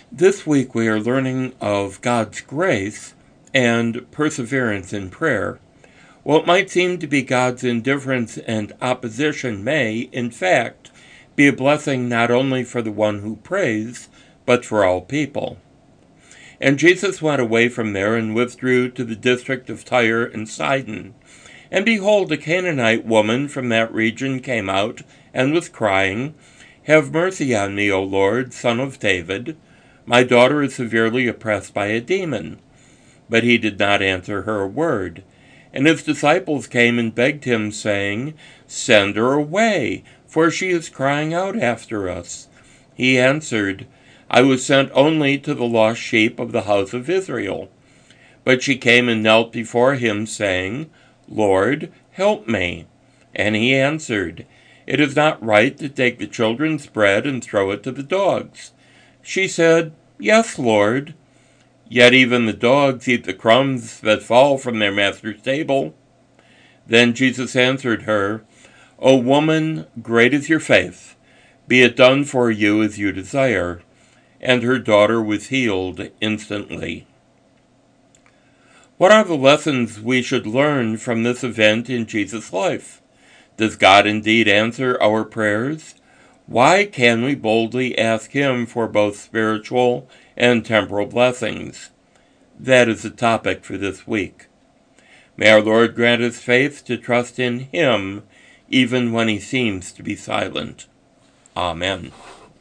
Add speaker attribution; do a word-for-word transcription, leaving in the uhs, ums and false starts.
Speaker 1: This week we are learning of God's grace and perseverance in prayer. What might seem to be God's indifference and opposition may, in fact, be a blessing not only for the one who prays, but for all people. And Jesus went away from there and withdrew to the district of Tyre and Sidon. And behold, a Canaanite woman from that region came out and was crying, "Have mercy on me, O Lord, Son of David. My daughter is severely oppressed by a demon." But he did not answer her a word. And his disciples came and begged him, saying, "Send her away, for she is crying out after us." He answered, "I was sent only to the lost sheep of the house of Israel." But she came and knelt before him, saying, "Lord, help me." And he answered, "It is not right to take the children's bread and throw it to the dogs." She said, "Yes, Lord." "Yet even the dogs eat the crumbs that fall from their master's table." Then Jesus answered her, "O woman, great is your faith. Be it done for you as you desire." And her daughter was healed instantly. What are the lessons we should learn from this event in Jesus' life? Does God indeed answer our prayers? Why can we boldly ask Him for both spiritual and temporal blessings? That is the topic for this week. May our Lord grant us faith to trust in Him even when He seems to be silent. Amen.